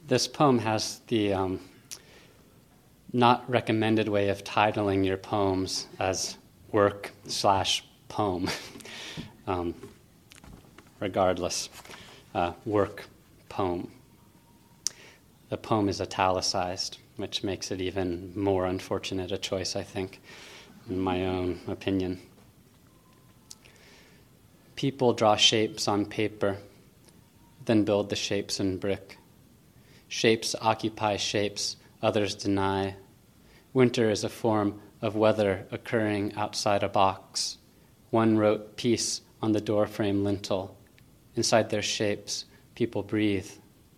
This poem has the not recommended way of titling your poems as work/poem. Regardless, work, poem. The poem is italicized, which makes it even more unfortunate a choice, I think, in my own opinion. People draw shapes on paper, then build the shapes in brick. Shapes occupy shapes others deny. Winter is a form of weather occurring outside a box. One wrote peace on the doorframe lintel. Inside their shapes, people breathe.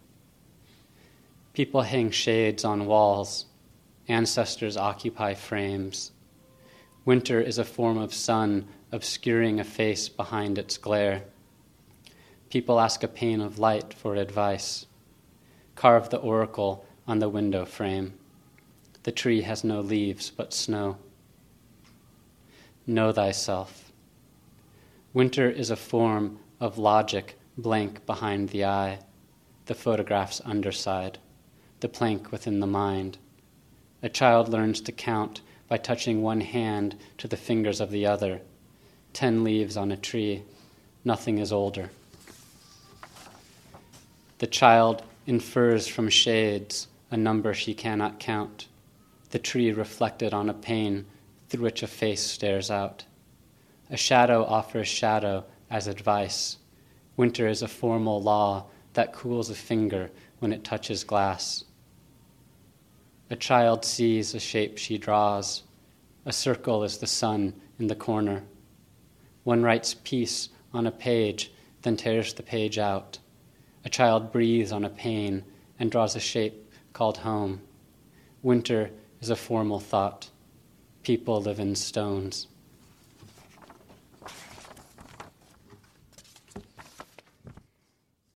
People hang shades on walls. Ancestors occupy frames. Winter is a form of sun obscuring a face behind its glare. People ask a pane of light for advice. Carve the oracle on the window frame. The tree has no leaves but snow. Know thyself. Winter is a form of logic blank behind the eye, the photograph's underside, the plank within the mind. A child learns to count by touching one hand to the fingers of the other. 10 leaves on a tree, nothing is older. The child infers from shades a number she cannot count, the tree reflected on a pane through which a face stares out. A shadow offers shadow as advice. Winter is a formal law that cools a finger when it touches glass. A child sees a shape she draws. A circle is the sun in the corner. One writes peace on a page, then tears the page out. A child breathes on a pane and draws a shape called home. Winter is a formal thought. People live in stones.